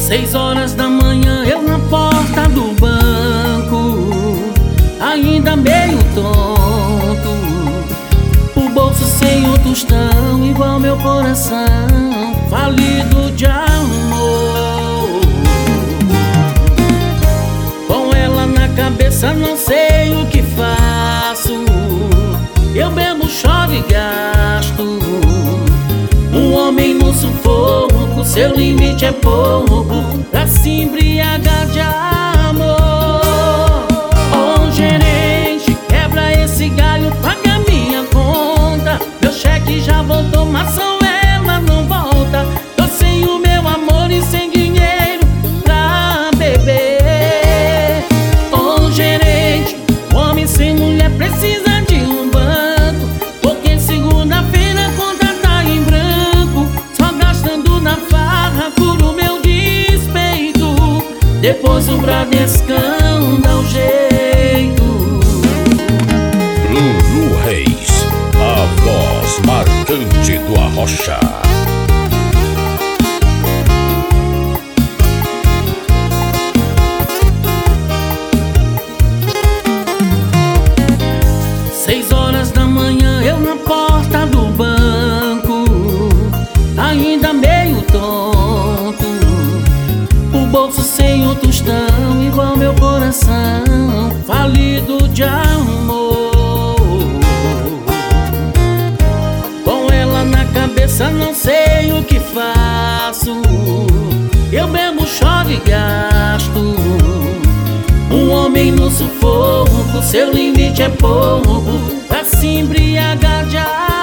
6 horas da manhã, eu na porta do banco, ainda meio tonto, o bolso sem um tostão, igual meu coração falido de amor. Com ela na cabeça não sei o que faço, eu bebo, choro e gasto. Um homem no sufoco, seu limite é pouco pra se embriagar de amor. Ô gerente, quebra esse galho, paga minha conta. Meu cheque já voltou, mas só ela não volta. Tô sem o meu amor e sem dinheiro pra beber. Ô gerente, homem sem mulher precisa de um banco, porque segunda-feira a conta tá em branco. Só gastando na farra por o meu despeito, depois o Bradescão dá o jeito. Lulu Reis, a voz marcante do Arrocha. 6 horas da manhã, eu na porta do banco, ainda meio tonto, o bolso sem um tostão, igual meu coração falido de amor. Com ela na cabeça não sei o que faço, eu bebo, choro e gasto. Um homem no sufoco, seu limite é pouco pra se embriagar de amor.